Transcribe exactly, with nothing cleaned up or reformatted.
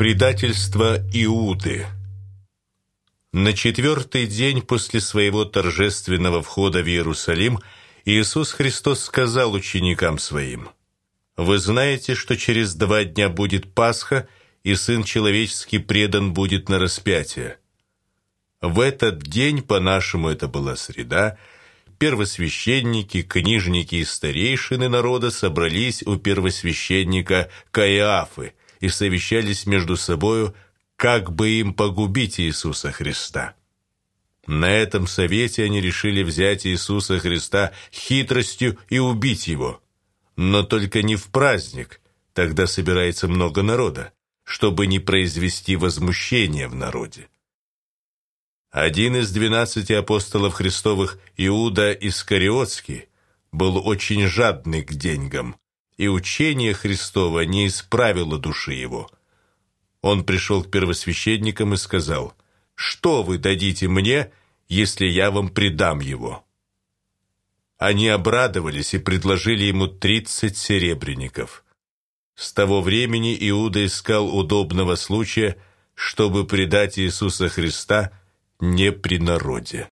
Предательство Иуды. На четвертый день после своего торжественного входа в Иерусалим Иисус Христос сказал ученикам Своим: «Вы знаете, что через два дня будет Пасха, и Сын Человеческий предан будет на распятие». В этот день, по-нашему это была среда, первосвященники, книжники и старейшины народа собрались у первосвященника Каиафы и совещались между собою, как бы им погубить Иисуса Христа. На этом совете они решили взять Иисуса Христа хитростью и убить Его, но только не в праздник, тогда собирается много народа, чтобы не произвести возмущения в народе. Один из двенадцати апостолов Христовых, Иуда Искариотский, был очень жадный к деньгам, и учение Христово не исправило души его. Он пришел к первосвященникам и сказал: «Что вы дадите мне, если я вам предам его?» Они обрадовались и предложили ему тридцать серебряников. С того времени Иуда искал удобного случая, чтобы предать Иисуса Христа не при народе.